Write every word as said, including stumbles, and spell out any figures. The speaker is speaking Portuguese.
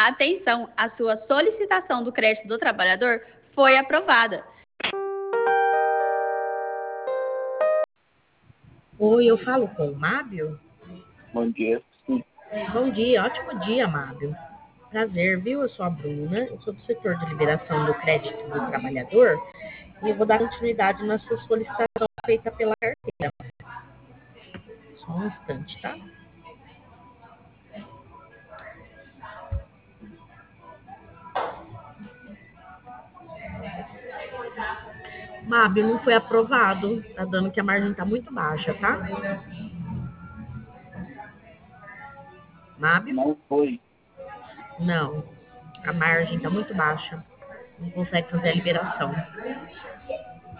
Atenção, a sua solicitação do crédito do trabalhador foi aprovada. Oi, eu falo com o Mábio? Bom dia. Sim. Bom dia, ótimo dia, Mábio. Prazer, viu? Eu sou a Bruna, eu sou do setor de liberação do crédito do trabalhador e eu vou dar continuidade na sua solicitação feita pela carteira. Só um instante, tá? Mábio, não foi aprovado. Tá dando que a margem tá muito baixa, tá? Mábio? Não foi. Não. A margem tá muito baixa. Não consegue fazer a liberação.